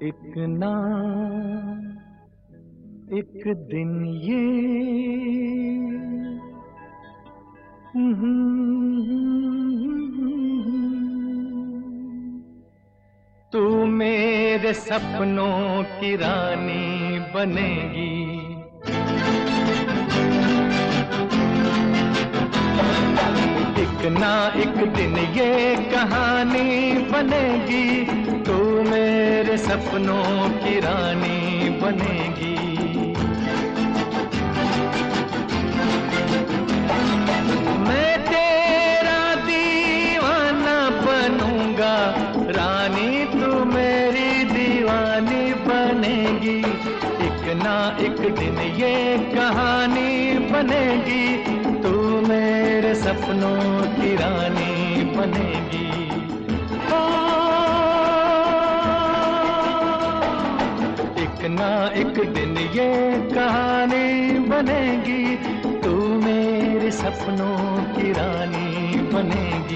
एक ना एक दिन ये तू मेरे सपनों की रानी बनेगी। एक ना एक दिन ये कहानी बनेगी, तू मेरे सपनों की रानी बनेगी। मैं तेरा दीवाना बनूंगा, रानी तू मेरी दीवानी बनेगी। एक ना एक दिन ये कहानी बनेगी, तू मेरे सपनों की रानी बनेगी। एक ना एक दिन ये कहानी बनेगी, तू मेरे सपनों की रानी बनेगी।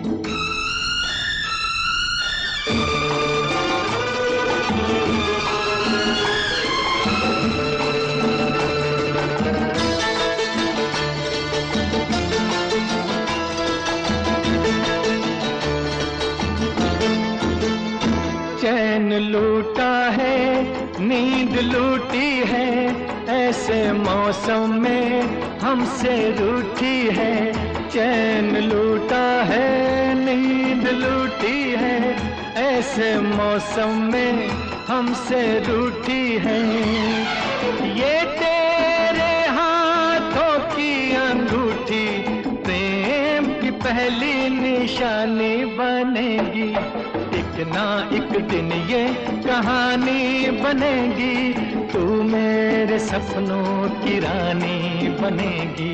चैन लूटा है, नींद लूटी है, ऐसे मौसम में हमसे रूठी है। चैन लूटा है, नींद लूटी है, ऐसे मौसम में हमसे रूठी है। ये तेरे हाथों की अंगूठी प्रेम की पहली निशानी बनेगी। एक ना एक दिन ये कहानी बनेगी, तू मेरे सपनों की रानी बनेगी।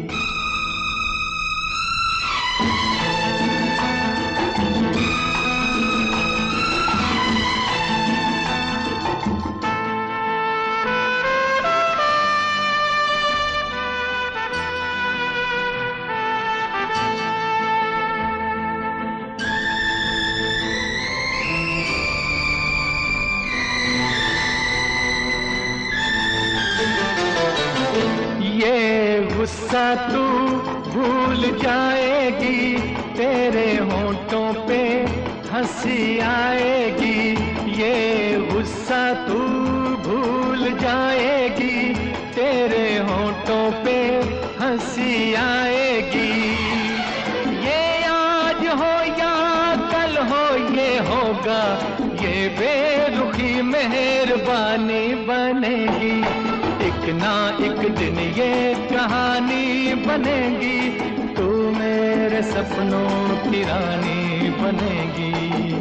ये गुस्सा तू भूल जाएगी, तेरे होंठों पे हंसी आएगी। ये गुस्सा तू भूल जाएगी, तेरे होंठों पे हंसी आएगी। ये आज हो या कल हो ये होगा, ये बेरुखी मेहरबानी बनेगी। एक ना एक दिन ये कहानी बनेगी, तू मेरे सपनों की रानी बनेगी।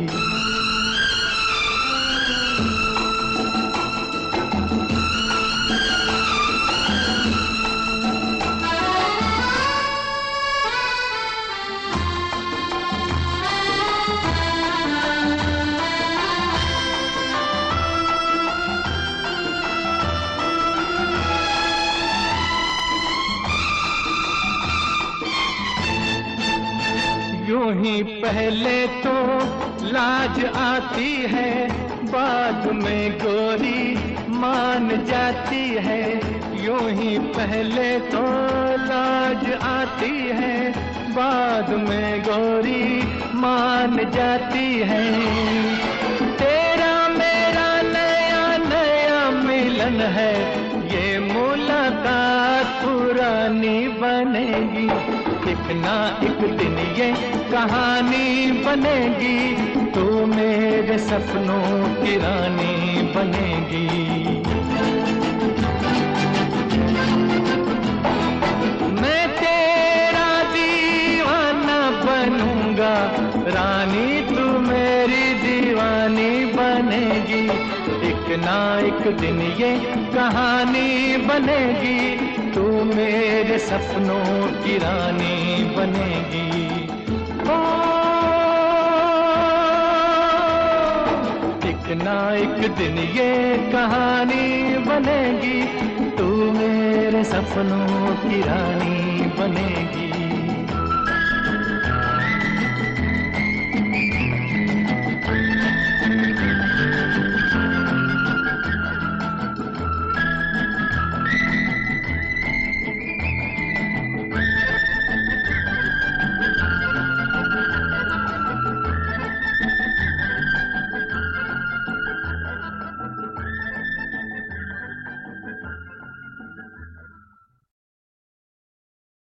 यूं ही पहले तो लाज आती है, बाद में गोरी मान जाती है। यूं ही पहले तो लाज आती है, बाद में गोरी मान जाती है। तेरा मेरा नया नया मिलन है, ये मुलाकात पुरानी बनेगी। एक ना एक दिन ये कहानी बनेगी, तू मेरे सपनों की रानी बनेगी। मैं तेरा दीवाना बनूंगा, रानी तू मेरी दीवानी बनेगी। एक ना एक दिन ये कहानी बनेगी, तू मेरे सपनों की रानी बनेगी। एक ना एक दिन ये कहानी बनेगी, तू मेरे सपनों की रानी बनेगी।